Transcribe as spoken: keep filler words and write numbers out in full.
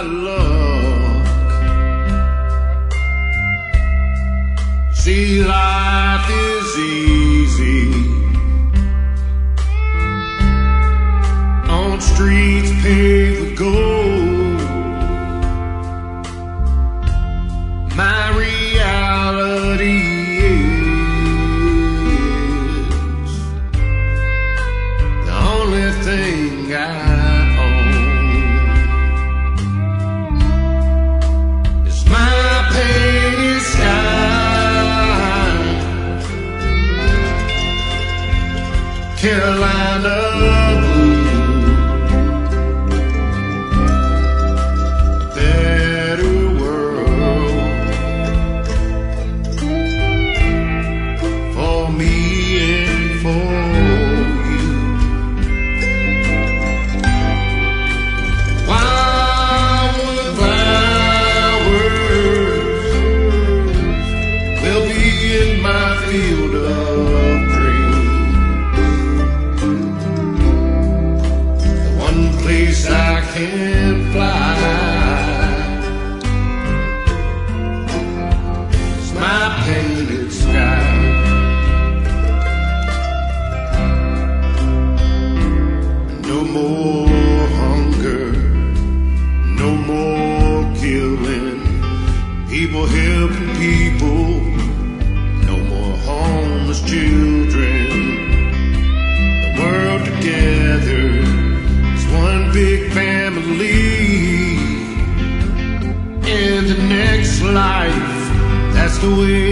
luck. See, life is easy on streets paved with gold. My reality is the only thing I Carolina blue, better world for me and for you. Wildwood flowers will be in my field of place I can fly. It's my painted sky. No more hunger, no more killing, people helping people, no more homeless children. The world together, one big family. In the next life, that's the way